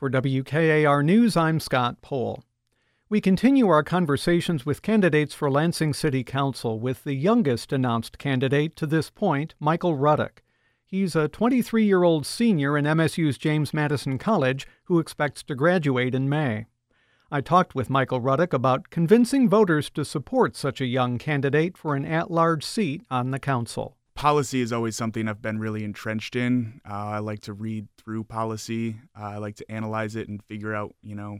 For WKAR News, I'm Scott Pohl. We continue our conversations with candidates for Lansing City Council with the youngest announced candidate to this point, Michael Ruddock. He's a 23-year-old senior in MSU's James Madison College who expects to graduate in May. I talked with Michael Ruddock about convincing voters to support such a young candidate for an at-large seat on the council. Policy is always something I've been really entrenched in. I like to read through policy. I like to analyze it and figure out,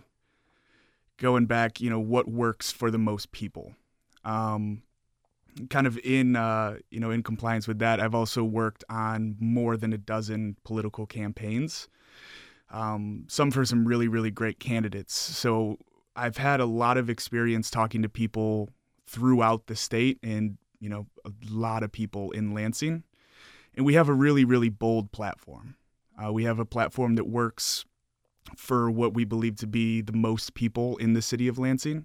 going back, what works for the most people. Kind of in compliance with that, I've also worked on more than a dozen political campaigns, some for some really, really great candidates. So I've had a lot of experience talking to people throughout the state and a lot of people in Lansing. And we have a really, really bold platform. We have a platform that works for what we believe to be the most people in the city of Lansing.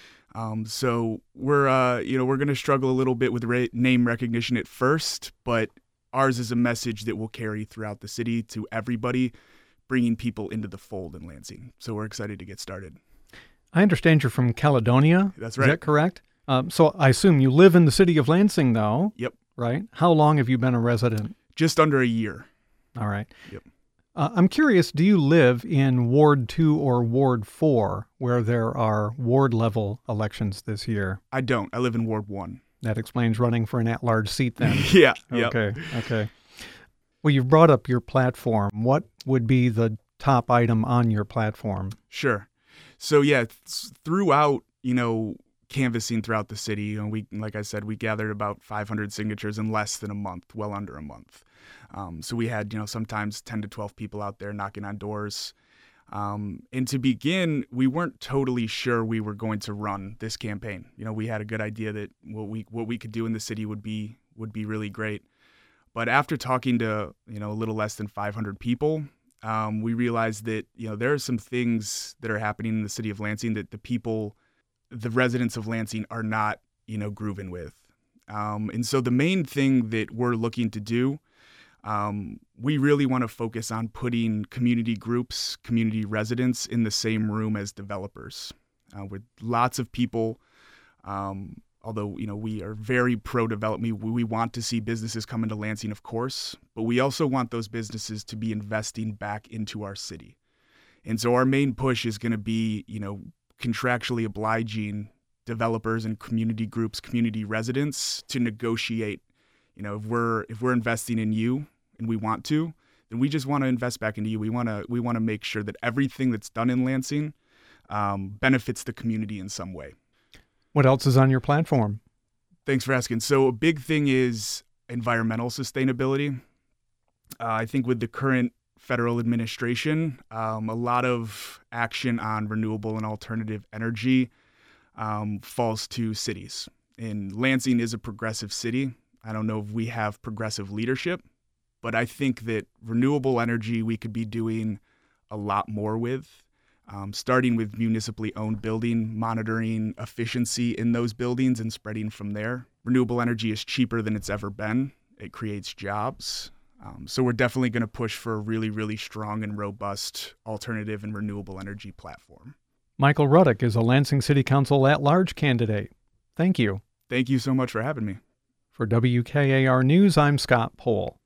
So we're going to struggle a little bit with name recognition at first, but ours is a message that will carry throughout the city to everybody, bringing people into the fold in Lansing. So we're excited to get started. I understand you're from Caledonia. That's right. Is that correct? So I assume you live in the city of Lansing, though. Yep. Right? How long have you been a resident? Just under a year. All right. Yep. I'm curious, do you live in Ward 2 or Ward 4, where there are ward-level elections this year? I don't. I live in Ward 1. That explains running for an at-large seat then. Yeah. Okay. Well, you've brought up your platform. What would be the top item on your platform? Sure. So, throughout, canvassing throughout the city, like I said, we gathered about 500 signatures in less than a month, well under a month. So we had, sometimes 10 to 12 people out there knocking on doors. And to begin, we weren't totally sure we were going to run this campaign. We had a good idea that what we could do in the city would be really great. But after talking to, a little less than 500 people, we realized that, there are some things that are happening in the city of Lansing that the residents of Lansing are not, grooving with. And so the main thing that we're looking to do, we really want to focus on putting community groups, community residents in the same room as developers. With lots of people, although, we are very pro-development, we want to see businesses come into Lansing, of course, but we also want those businesses to be investing back into our city. And so our main push is going to be, contractually obliging developers and community groups, community residents to negotiate. If we're investing in you and we want to, then we just want to invest back into you. We want to make sure that everything that's done in Lansing benefits the community in some way. What else is on your platform? Thanks for asking. So a big thing is environmental sustainability. I think with the current federal administration, a lot of action on renewable and alternative energy falls to cities. And Lansing is a progressive city. I don't know if we have progressive leadership, but I think that renewable energy we could be doing a lot more with, starting with municipally owned building, monitoring efficiency in those buildings and spreading from there. Renewable energy is cheaper than it's ever been. It creates jobs. So we're definitely going to push for a really, really strong and robust alternative and renewable energy platform. Michael Ruddock is a Lansing City Council at-large candidate. Thank you. Thank you so much for having me. For WKAR News, I'm Scott Pohl.